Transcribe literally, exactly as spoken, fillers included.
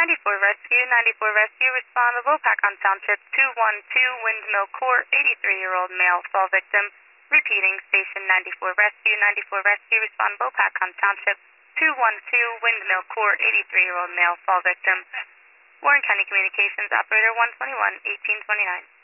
ninety-four Rescue, ninety-four Rescue, respondable, Pac on Township, two one two, Windmill Court, eighty-three-year-old male, fall victim. Repeating, Station ninety-four Rescue, ninety-four Rescue, respondable, Pac on Township, two one two, Windmill Court, eighty-three-year-old male, fall victim. Warren County Communications, Operator one twenty-one, eighteen twenty-nine.